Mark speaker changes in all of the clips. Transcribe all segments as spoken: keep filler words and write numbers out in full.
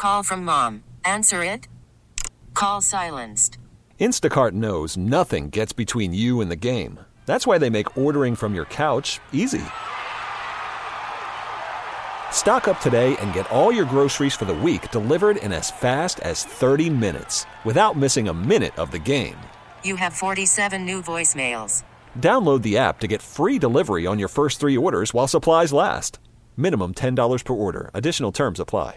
Speaker 1: call from mom. Answer it. Call silenced.
Speaker 2: Instacart knows nothing gets between you and the game. That's why they make ordering from your couch easy. Stock up today and get all your groceries for the week delivered in as fast as thirty minutes without missing a minute of the game.
Speaker 1: You have forty-seven new voicemails.
Speaker 2: Download the app to get free delivery on your first three orders while supplies last. Minimum ten dollars per order. Additional terms apply.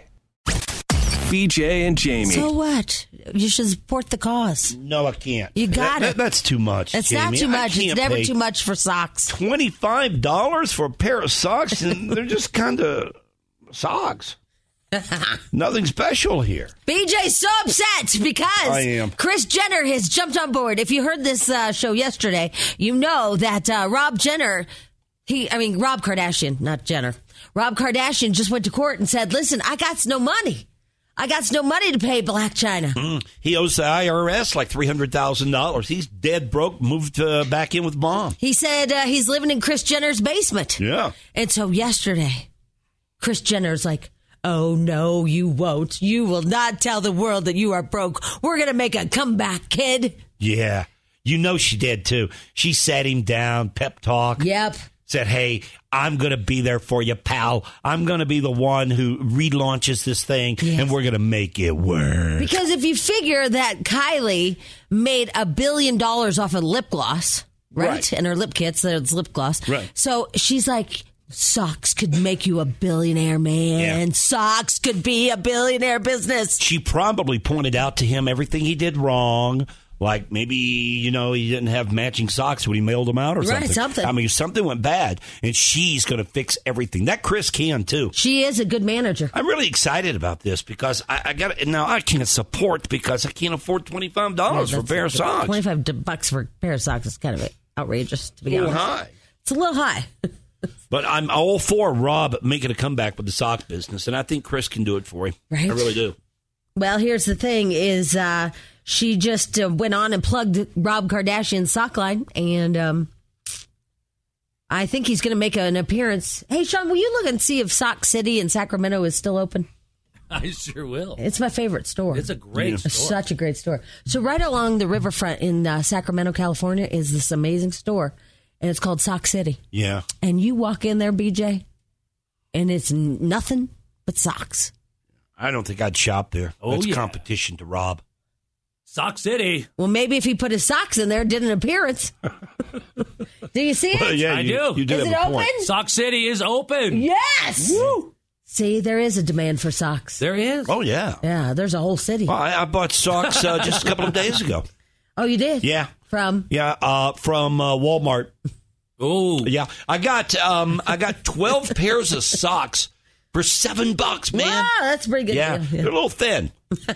Speaker 3: B J and Jamie.
Speaker 4: So what? You should support the cause.
Speaker 5: No, I can't.
Speaker 4: You got
Speaker 5: that,
Speaker 4: it.
Speaker 5: That, that's too much,
Speaker 4: It's
Speaker 5: Jamie.
Speaker 4: not too much. It's never
Speaker 5: pay
Speaker 4: too much for socks.
Speaker 5: twenty-five dollars for a pair of socks, and they're just kind of socks. Nothing special here.
Speaker 4: B J's so upset because
Speaker 5: I am.
Speaker 4: Kris Jenner has jumped on board. If you heard this uh, show yesterday, you know that uh, Rob Jenner, he, I mean, Rob Kardashian, not Jenner. Rob Kardashian just went to court and said, listen, I got no money. I got no money to pay Blac Chyna.
Speaker 5: Mm, he owes the I R S like three hundred thousand dollars. He's dead broke, moved uh, back in with mom.
Speaker 4: He said uh, he's living in Kris Jenner's basement.
Speaker 5: Yeah.
Speaker 4: And so yesterday, Kris Jenner's like, oh, no, you won't. You will not tell the world that you are broke. We're going to make a comeback, kid.
Speaker 5: Yeah. You know she did, too. She sat him down, pep talk.
Speaker 4: Yep.
Speaker 5: Said, hey, I'm going to be there for you, pal. I'm going to be the one who relaunches this thing,
Speaker 4: Yes.
Speaker 5: and we're going to make it work.
Speaker 4: Because if you figure that Kylie made a billion dollars off of lip gloss, right?
Speaker 5: Right.
Speaker 4: And her lip kits, there's lip gloss.
Speaker 5: Right.
Speaker 4: So she's like, socks could make you a billionaire, man.
Speaker 5: Yeah.
Speaker 4: Socks could be a billionaire business.
Speaker 5: She probably pointed out to him everything he did wrong. Like maybe, you know, he didn't have matching socks when he mailed them out or something.
Speaker 4: Right, something.
Speaker 5: I mean, something went bad, and she's going to fix everything. That Kris can, too.
Speaker 4: She is a good manager.
Speaker 5: I'm really excited about this because I, I got it. Now, I can't support because I can't afford twenty-five dollars
Speaker 4: Yeah,
Speaker 5: for a pair of
Speaker 4: that's-
Speaker 5: socks.
Speaker 4: twenty-five bucks for a pair of socks is kind of outrageous, to be
Speaker 5: A little
Speaker 4: honest.
Speaker 5: high.
Speaker 4: It's a little high.
Speaker 5: But I'm all for Rob making a comeback with the sock business, and I think Kris can do it for him.
Speaker 4: Right.
Speaker 5: I really do.
Speaker 4: Well, here's the thing is uh, she just uh, went on and plugged Rob Kardashian's sock line, and um, I think he's going to make an appearance. Hey, Sean, will you look and see if Sock City in Sacramento is still open?
Speaker 6: I sure will.
Speaker 4: It's my favorite store.
Speaker 6: It's a great
Speaker 4: It's
Speaker 6: store.
Speaker 4: such a great store. So right along the riverfront in uh, Sacramento, California, is this amazing store, and it's called Sock City.
Speaker 5: Yeah.
Speaker 4: And you walk in there, B J, and it's n- nothing but socks.
Speaker 5: I don't think I'd shop there.
Speaker 6: Oh,
Speaker 5: That's
Speaker 6: yeah.
Speaker 5: competition to Rob.
Speaker 6: Sock City.
Speaker 4: Well, maybe if he put his socks in there, did an appearance. Do you see it?
Speaker 5: Well, yeah,
Speaker 6: I
Speaker 5: you,
Speaker 6: do.
Speaker 5: You do
Speaker 4: Is
Speaker 5: have
Speaker 4: it
Speaker 5: a
Speaker 4: open?
Speaker 5: point.
Speaker 6: Sock City is open.
Speaker 4: Yes.
Speaker 6: Woo.
Speaker 4: See, there is a demand for socks.
Speaker 6: There is.
Speaker 5: Oh, yeah.
Speaker 4: Yeah, there's a whole city.
Speaker 5: Well, I, I bought socks uh, just a couple of days ago.
Speaker 4: Oh, you did?
Speaker 5: Yeah.
Speaker 4: From?
Speaker 5: Yeah, uh, from uh, Walmart.
Speaker 6: Oh,
Speaker 5: Yeah, I got um, I got twelve pairs of socks for seven bucks, man.
Speaker 4: Wow, that's a pretty good.
Speaker 5: Yeah,
Speaker 4: deal.
Speaker 5: they're a little thin.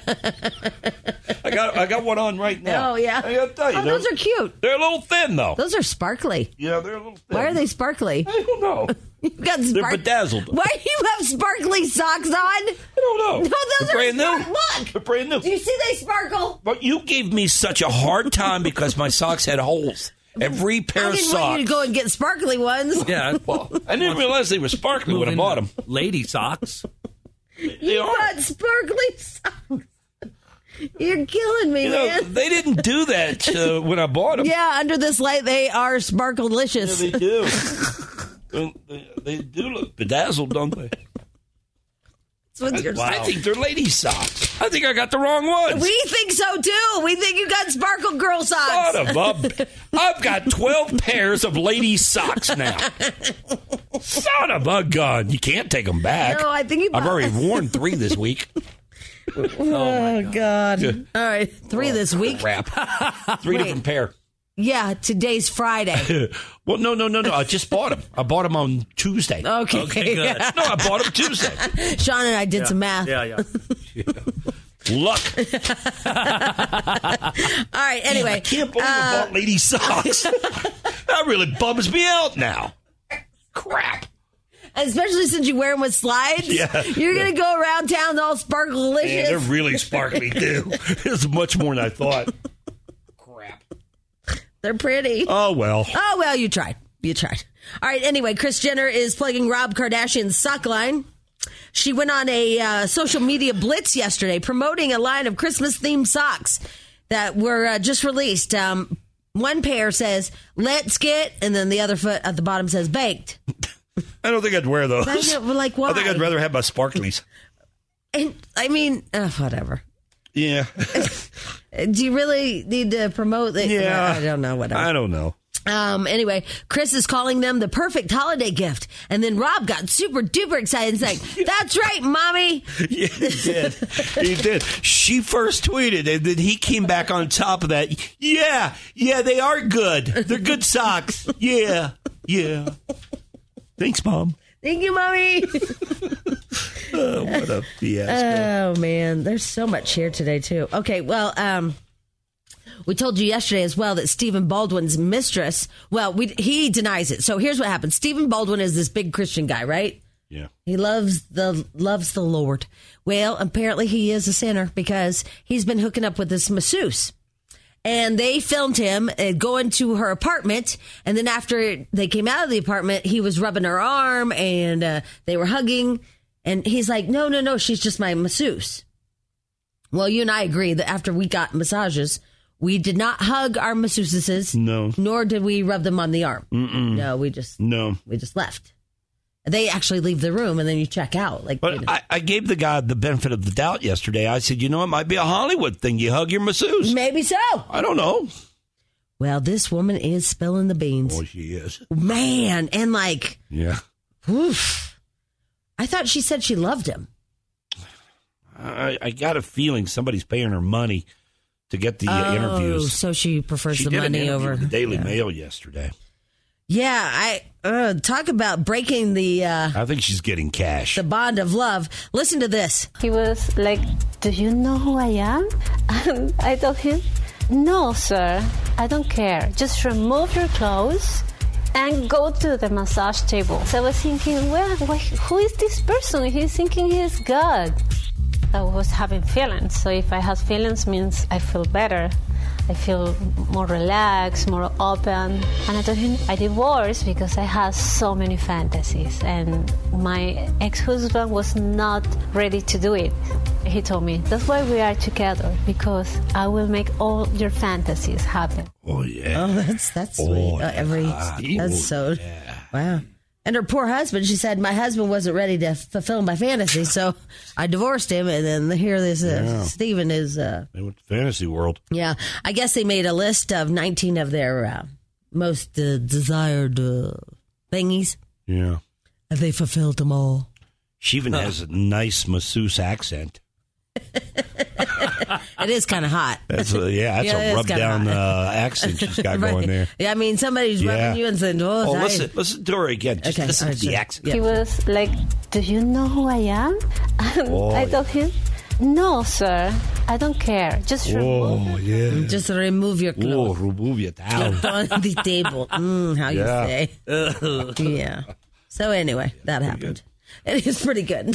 Speaker 5: I got I got one on right now.
Speaker 4: Oh, yeah.
Speaker 5: I gotta tell you,
Speaker 4: Oh,
Speaker 5: they're,
Speaker 4: those are cute.
Speaker 5: they're a little thin though.
Speaker 4: Those are sparkly.
Speaker 5: Yeah, they're a little thin.
Speaker 4: Why are they sparkly?
Speaker 5: I don't know.
Speaker 4: You've got
Speaker 5: They're
Speaker 4: spark-
Speaker 5: bedazzled.
Speaker 4: Why do you have sparkly socks on?
Speaker 5: I don't know.
Speaker 4: No, those
Speaker 5: they're
Speaker 4: are
Speaker 5: brand new.
Speaker 4: spark- Look.
Speaker 5: They're brand new.
Speaker 4: Do you see they sparkle?
Speaker 5: But you gave me such a hard time because my socks had holes. Every pair
Speaker 4: I
Speaker 5: of
Speaker 4: didn't
Speaker 5: socks.
Speaker 4: want you to go and get sparkly ones.
Speaker 6: yeah.
Speaker 5: Well, I didn't realize they were sparkly when I
Speaker 6: Moving
Speaker 5: bought them.
Speaker 6: Lady socks.
Speaker 5: They
Speaker 4: You
Speaker 5: are.
Speaker 4: got sparkly socks. You're killing me,
Speaker 5: You know,
Speaker 4: man.
Speaker 5: they didn't do that uh, when I bought them.
Speaker 4: Yeah, under this light, they are sparklelicious.
Speaker 5: Yeah, they do. they, they, they do look bedazzled, don't they?
Speaker 4: That's what you're
Speaker 5: I
Speaker 4: saying.
Speaker 5: think they're lady socks. I think I got the wrong ones.
Speaker 4: We think so too. We think you got sparkle girl socks.
Speaker 5: Son of a, I've got twelve pairs of lady socks now. Son of a gun. You can't take them back.
Speaker 4: No, I think you
Speaker 5: I've
Speaker 4: bought-
Speaker 5: already worn three this week.
Speaker 4: Oh, God. All right, three this week.
Speaker 5: Crap. Three
Speaker 4: Wait.
Speaker 5: different pair.
Speaker 4: Yeah, today's Friday.
Speaker 5: Well, no, no, no, no. I just bought them. I bought them on Tuesday.
Speaker 4: Okay.
Speaker 6: Okay, good.
Speaker 5: No, I bought them Tuesday.
Speaker 4: Sean and I did some math.
Speaker 6: Yeah, yeah.
Speaker 5: Luck.
Speaker 4: All right, anyway.
Speaker 5: I can't believe
Speaker 4: uh,
Speaker 5: I bought lady socks. That really bums me out now. Crap.
Speaker 4: Especially since you wear them with slides.
Speaker 5: Yeah.
Speaker 4: You're going to go around town all
Speaker 5: Man,
Speaker 4: sparklelicious.
Speaker 5: they're really sparkly, too. It's much more than I thought. Crap.
Speaker 4: They're pretty.
Speaker 5: Oh, well.
Speaker 4: Oh, well, you tried. You tried. All right, anyway, Kris Jenner is plugging Rob Kardashian's sock line. She went on a uh, social media blitz yesterday promoting a line of Christmas-themed socks that were uh, just released. Um, one pair says, let's get, and then the other foot at the bottom says, baked.
Speaker 5: I don't think I'd wear those.
Speaker 4: I know, like, why?
Speaker 5: I think I'd rather have my sparklies.
Speaker 4: And, I mean, uh, whatever.
Speaker 5: Yeah.
Speaker 4: Do you really need to promote that?
Speaker 5: Yeah.
Speaker 4: I don't know. Whatever.
Speaker 5: I don't know.
Speaker 4: Um, anyway, Chris is calling them the perfect holiday gift. And then Rob got super duper excited and saying, that's right, Mommy.
Speaker 5: Yeah, he did. He did. She first tweeted, and then he came back on top of that. Yeah, yeah, they are good. They're good socks. Yeah, yeah. Thanks, Mom.
Speaker 4: Thank you, Mommy.
Speaker 5: Oh, what a fiasco.
Speaker 4: Oh, man. There's so much here today, too. Okay, well, um... we told you yesterday as well that Stephen Baldwin's mistress, well, we, he denies it. So here's what happened. Stephen Baldwin is this big Christian guy, right?
Speaker 5: Yeah.
Speaker 4: He loves the loves the Lord. Well, apparently he is a sinner because he's been hooking up with this masseuse. And they filmed him uh, going to her apartment. And then after they came out of the apartment, he was rubbing her arm and uh, they were hugging. And he's like, no, no, no, she's just my masseuse. Well, you and I agree that after we got massages, we did not hug our masseuses.
Speaker 5: No.
Speaker 4: Nor did we rub them on the arm.
Speaker 5: Mm-mm.
Speaker 4: No, we just
Speaker 5: no.
Speaker 4: we just left. They actually leave the room and then you check out. Like,
Speaker 5: But
Speaker 4: you know.
Speaker 5: I, I gave the guy the benefit of the doubt yesterday. I said, you know, it might be a Hollywood thing. You hug your masseuse.
Speaker 4: Maybe so.
Speaker 5: I don't know.
Speaker 4: Well, this woman is spilling the beans.
Speaker 5: Oh, she is.
Speaker 4: Man, and like,
Speaker 5: Yeah.
Speaker 4: oof. I thought she said she loved him.
Speaker 5: I, I got a feeling somebody's paying her money to get the uh,
Speaker 4: Oh,
Speaker 5: interviews.
Speaker 4: so she prefers
Speaker 5: She
Speaker 4: the
Speaker 5: did an
Speaker 4: money
Speaker 5: interview
Speaker 4: over
Speaker 5: with the Daily
Speaker 4: yeah.
Speaker 5: Mail yesterday.
Speaker 4: Yeah, I uh, talk about breaking the uh,
Speaker 5: I think she's getting cash.
Speaker 4: the bond of love. Listen to this.
Speaker 7: He was like, do you know who I am? And I told him, no, sir, I don't care. Just remove your clothes and go to the massage table. So I was thinking, well, who is this person? He's thinking he's God. I was having feelings. So if I have feelings, means I feel better. I feel more relaxed, more open. And I told him I divorced because I had so many fantasies. And my ex-husband was not ready to do it. He told me, that's why we are together, because I will make all your fantasies happen.
Speaker 5: Oh, yeah.
Speaker 4: Oh, that's that's
Speaker 5: Oh,
Speaker 4: sweet. Uh, every
Speaker 5: God.
Speaker 4: that's
Speaker 5: Oh,
Speaker 4: so
Speaker 5: yeah.
Speaker 4: wow. And her poor husband, she said, my husband wasn't ready to fulfill my fantasy, so I divorced him. And then here this uh,
Speaker 5: Yeah.
Speaker 4: Stephen is, uh,
Speaker 5: They went to fantasy world.
Speaker 4: yeah. I guess they made a list of nineteen of their uh, most uh, desired uh, thingies,
Speaker 5: Yeah.
Speaker 4: and they fulfilled them all.
Speaker 5: She even has a nice masseuse accent.
Speaker 4: It is kind of hot.
Speaker 5: That's a, yeah, that's
Speaker 4: Yeah, it
Speaker 5: a
Speaker 4: is
Speaker 5: rub
Speaker 4: kinda
Speaker 5: down
Speaker 4: hot.
Speaker 5: uh, accent she's got
Speaker 4: Right.
Speaker 5: going there.
Speaker 4: Yeah, I mean, somebody's
Speaker 5: Yeah.
Speaker 4: rubbing you and saying, "Oh,
Speaker 5: Oh,
Speaker 4: I-
Speaker 5: listen, listen to her again. Just
Speaker 4: Okay,
Speaker 5: listen
Speaker 4: all
Speaker 5: to
Speaker 4: right,
Speaker 5: the
Speaker 4: sure.
Speaker 5: accent.
Speaker 4: Yeah.
Speaker 7: He was like, do you know who I am? And
Speaker 5: Oh,
Speaker 7: I
Speaker 5: yeah.
Speaker 7: told him, no, sir, I don't care. Just remove
Speaker 5: Oh, yeah.
Speaker 4: just remove your
Speaker 5: Oh,
Speaker 4: clothes
Speaker 5: remove your towel.
Speaker 4: on the table." Mm, how you
Speaker 5: Yeah.
Speaker 4: say? Yeah. So anyway, that happened. It is pretty good.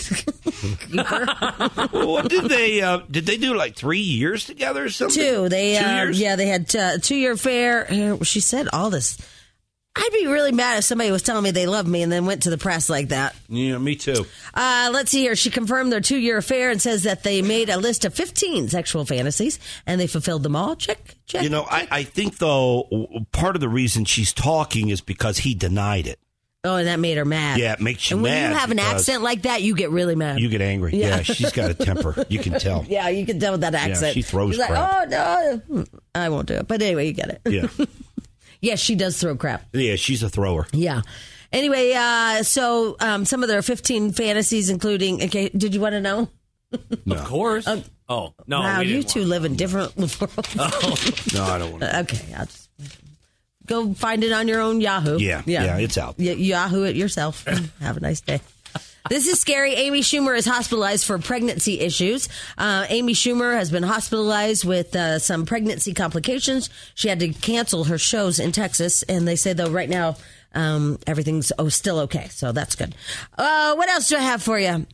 Speaker 5: What did they? Uh, did they do like three years together or something?
Speaker 4: Two. They,
Speaker 5: Two
Speaker 4: uh,
Speaker 5: years?
Speaker 4: yeah, they had uh, two year affair. Uh, She said all this. I'd be really mad if somebody was telling me they loved me and then went to the press like that.
Speaker 5: Yeah, me too.
Speaker 4: Uh, let's see here. She confirmed their two year affair and says that they made a list of fifteen sexual fantasies and they fulfilled them all. Check, check.
Speaker 5: You know, I, I think though part of the reason she's talking is because he denied it.
Speaker 4: Oh, and that made her mad.
Speaker 5: Yeah, it makes you
Speaker 4: and when
Speaker 5: mad
Speaker 4: you have an
Speaker 5: because
Speaker 4: accent like that, you get really mad.
Speaker 5: You get angry.
Speaker 4: Yeah.
Speaker 5: Yeah, she's got a temper. You can tell.
Speaker 4: Yeah, you can tell with that accent.
Speaker 5: she throws
Speaker 4: She's like,
Speaker 5: crap.
Speaker 4: oh, no, hmm, I won't do it. But anyway, you get it.
Speaker 5: Yeah,
Speaker 4: Yes, she does throw crap.
Speaker 5: yeah, she's a thrower.
Speaker 4: Yeah. Anyway, uh, so um, some of their fifteen fantasies, including, okay, did you want to know?
Speaker 6: Of course. oh, no.
Speaker 4: wow,
Speaker 6: we
Speaker 4: you
Speaker 6: didn't
Speaker 4: two
Speaker 6: want-
Speaker 4: live in different worlds.
Speaker 5: No, I don't want to.
Speaker 4: Okay, I'll just go find it on your own Yahoo.
Speaker 5: Yeah, yeah, it's out.
Speaker 4: Y- Yahoo it yourself. Have a nice day. This is scary. Amy Schumer is hospitalized for pregnancy issues. Uh, Amy Schumer has been hospitalized with uh, some pregnancy complications. She had to cancel her shows in Texas, and they say, though, right now, um, everything's oh, still okay. So that's good. Uh, what else do I have for you?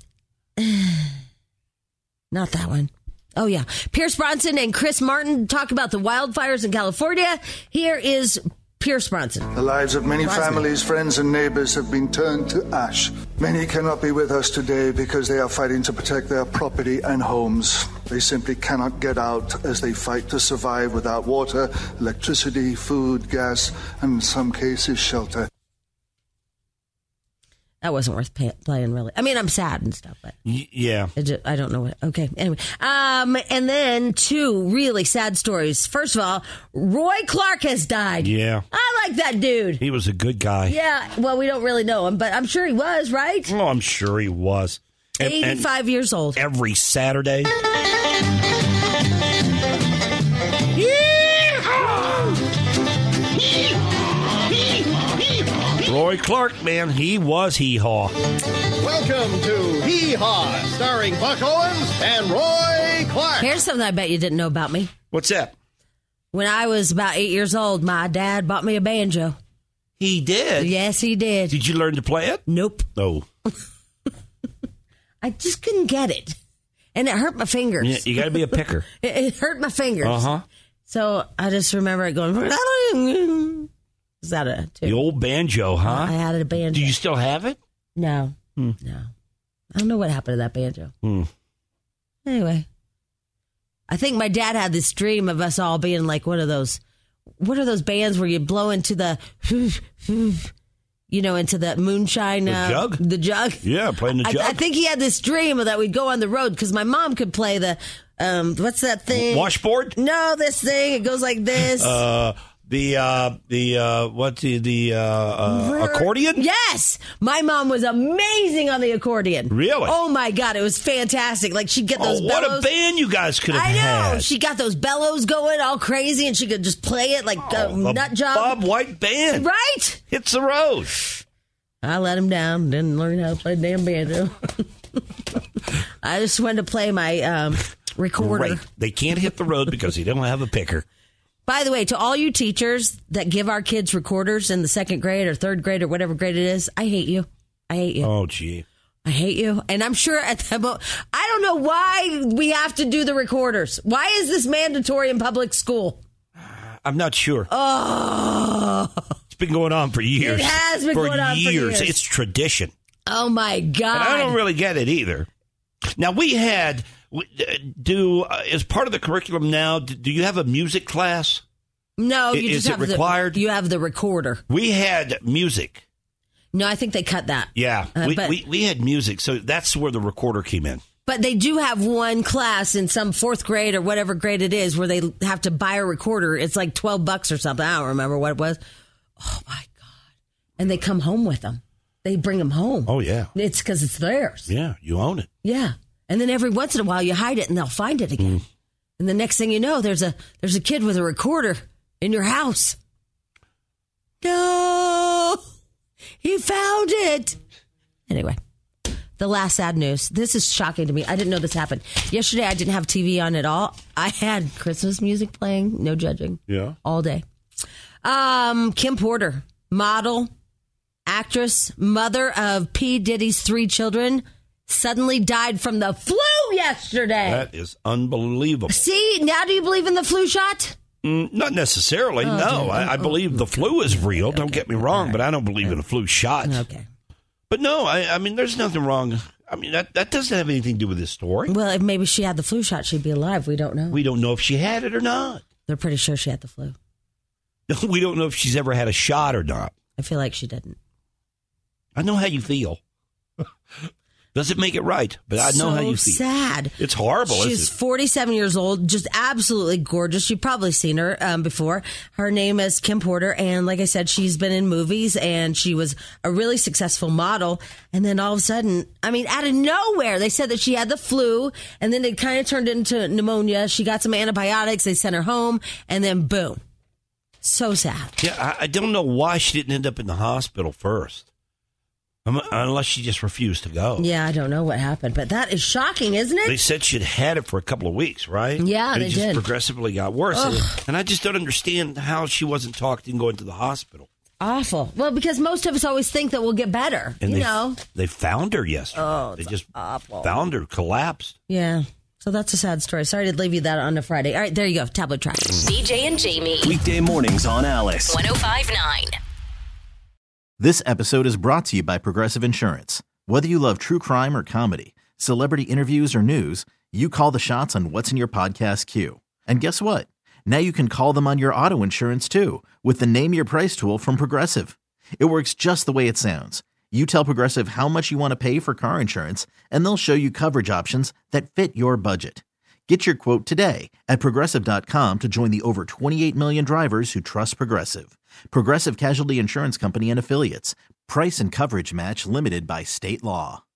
Speaker 4: Not that one. Oh, yeah. Pierce Bronson and Chris Martin talk about the wildfires in California. Here is Pierce Bronson.
Speaker 8: The lives of many
Speaker 4: Brosnan.
Speaker 8: families, friends, and neighbors have been turned to ash. Many cannot be with us today because they are fighting to protect their property and homes. They simply cannot get out as they fight to survive without water, electricity, food, gas, and in some cases, shelter.
Speaker 4: That wasn't worth pay- playing, really. I mean, I'm sad and stuff, but
Speaker 5: Y- yeah.
Speaker 4: I, just, I don't know what. Okay, anyway. Um, and then two really sad stories. First of all, Roy Clark has died.
Speaker 5: Yeah.
Speaker 4: I like that dude.
Speaker 5: He was a good guy.
Speaker 4: Yeah, well, we don't really know him, but I'm sure he was, right?
Speaker 5: Oh, I'm sure he was. And- and
Speaker 4: eighty-five years old.
Speaker 5: Every Saturday. Roy Clark, man, he was hee-haw.
Speaker 9: Welcome to Hee Haw, starring Buck Owens and Roy Clark.
Speaker 4: Here's something I bet you didn't know about me.
Speaker 5: What's that?
Speaker 4: When I was about eight years old, my dad bought me a banjo.
Speaker 5: He did?
Speaker 4: Yes, he did.
Speaker 5: Did you learn to play it?
Speaker 4: Nope.
Speaker 5: No.
Speaker 4: I just couldn't get it. And it hurt my fingers.
Speaker 5: Yeah, you got to be a picker.
Speaker 4: it, it hurt my fingers.
Speaker 5: Uh-huh.
Speaker 4: So I just remember it going... Is that a tune?
Speaker 5: The old banjo, huh?
Speaker 4: I had a banjo.
Speaker 5: Do you still have it?
Speaker 4: No.
Speaker 5: Hmm.
Speaker 4: No. I don't know what happened to that banjo.
Speaker 5: Hmm.
Speaker 4: Anyway. I think my dad had this dream of us all being like one of those... What are those bands where you blow into the... You know, into the moonshine...
Speaker 5: The
Speaker 4: uh,
Speaker 5: jug?
Speaker 4: The jug.
Speaker 5: Yeah, playing the
Speaker 4: I,
Speaker 5: jug.
Speaker 4: I think he had this dream that we'd go on the road because my mom could play the... Um, what's that thing?
Speaker 5: Washboard?
Speaker 4: No, this thing. It goes like this.
Speaker 5: Uh... The uh the uh what's the the uh, uh accordion?
Speaker 4: Yes, my mom was amazing on the accordion.
Speaker 5: Really?
Speaker 4: Oh my God, it was fantastic. Like she'd get those
Speaker 5: Oh, what
Speaker 4: bellows.
Speaker 5: a band you guys could have
Speaker 4: I know.
Speaker 5: had.
Speaker 4: She got those bellows going all crazy, and she could just play it like a
Speaker 5: Oh, the
Speaker 4: nut job.
Speaker 5: Bob White band,
Speaker 4: right?
Speaker 5: Hits the road.
Speaker 4: I let him down. Didn't learn how to play the damn banjo. I just wanted to play my um, recorder.
Speaker 5: Great. They can't hit the road because he don't have a picker.
Speaker 4: By the way, to all you teachers that give our kids recorders in the second grade or third grade or whatever grade it is, I hate you. I hate you.
Speaker 5: Oh, gee.
Speaker 4: I hate you. And I'm sure at the mo- I don't know why we have to do the recorders. Why is this mandatory in public school?
Speaker 5: I'm not sure.
Speaker 4: Oh.
Speaker 5: It's been going on for years.
Speaker 4: It has been
Speaker 5: for
Speaker 4: going on for years.
Speaker 5: It's tradition.
Speaker 4: Oh, my God.
Speaker 5: And I don't really get it either. Now, we had... Do uh, as part of the curriculum now, do you have a music class?
Speaker 4: No, you
Speaker 5: Is
Speaker 4: just
Speaker 5: it
Speaker 4: have
Speaker 5: required?
Speaker 4: The, you have the recorder.
Speaker 5: We had music.
Speaker 4: No, I think they cut that.
Speaker 5: Yeah,
Speaker 4: Uh,
Speaker 5: we,
Speaker 4: but-
Speaker 5: we we had music, so that's where the recorder came in.
Speaker 4: But they do have one class in some fourth grade or whatever grade it is where they have to buy a recorder. It's like twelve bucks or something. I don't remember what it was. Oh, my God. And they come home with them. They bring them home.
Speaker 5: Oh, yeah.
Speaker 4: It's because it's theirs.
Speaker 5: Yeah, you own it.
Speaker 4: Yeah. And then every once in a while you hide it and they'll find it again. Mm. And the next thing you know, there's a there's a kid with a recorder in your house. No, he found it. Anyway, the last sad news. This is shocking to me. I didn't know this happened. Yesterday I didn't have T V on at all. I had Christmas music playing, no judging.
Speaker 5: Yeah.
Speaker 4: All day. Um, Kim Porter, model, actress, mother of P. Diddy's three children, suddenly died from the flu yesterday.
Speaker 5: That is unbelievable.
Speaker 4: See, now do you believe in the flu shot?
Speaker 5: Mm, not necessarily,
Speaker 4: Oh,
Speaker 5: no.
Speaker 4: dear.
Speaker 5: I, I believe the flu is real. Okay. Don't get me wrong, right. But I don't believe in a flu shot.
Speaker 4: Okay.
Speaker 5: But no, I, I mean, there's nothing wrong. I mean, that, that doesn't have anything to do with this story.
Speaker 4: Well, if maybe she had the flu shot, she'd be alive. We don't know.
Speaker 5: We don't know if she had it or not.
Speaker 4: They're pretty sure she had the flu.
Speaker 5: We don't know if she's ever had a shot or not.
Speaker 4: I feel like she didn't.
Speaker 5: I know how you feel. Doesn't make it right, but I know
Speaker 4: so
Speaker 5: how you feel.
Speaker 4: Sad.
Speaker 5: It's horrible.
Speaker 4: She's
Speaker 5: isn't it?
Speaker 4: forty-seven years old, just absolutely gorgeous. You've probably seen her um, before. Her name is Kim Porter, and like I said, she's been in movies, and she was a really successful model. And then all of a sudden, I mean, out of nowhere, they said that she had the flu, and then it kind of turned into pneumonia. She got some antibiotics. They sent her home, and then boom. So sad.
Speaker 5: Yeah, I, I don't know why she didn't end up in the hospital first. Um, unless she just refused to go.
Speaker 4: Yeah, I don't know what happened, but that is shocking, isn't it?
Speaker 5: They said she'd had it for a couple of weeks, right?
Speaker 4: Yeah,
Speaker 5: and
Speaker 4: they
Speaker 5: it just
Speaker 4: did.
Speaker 5: progressively got worse.
Speaker 4: Ugh.
Speaker 5: And, and I just don't understand how she wasn't talked and going to the hospital.
Speaker 4: Awful. Well, because most of us always think that we'll get better,
Speaker 5: And
Speaker 4: you
Speaker 5: they,
Speaker 4: know.
Speaker 5: They found her yesterday.
Speaker 4: Oh,
Speaker 5: they
Speaker 4: it's
Speaker 5: just
Speaker 4: awful.
Speaker 5: found her collapsed.
Speaker 4: Yeah. So that's a sad story. Sorry to leave you that on a Friday. All right, there you go. Tablet track.
Speaker 10: B J and Jamie.
Speaker 3: Weekday mornings on Alice.
Speaker 10: one oh five point nine.
Speaker 11: This episode is brought to you by Progressive Insurance. Whether you love true crime or comedy, celebrity interviews or news, you call the shots on what's in your podcast queue. And guess what? Now you can call them on your auto insurance too with the Name Your Price tool from Progressive. It works just the way it sounds. You tell Progressive how much you want to pay for car insurance, and they'll show you coverage options that fit your budget. Get your quote today at Progressive dot com to join the over twenty-eight million drivers who trust Progressive. Progressive Casualty Insurance Company and Affiliates. Price and coverage match limited by state law.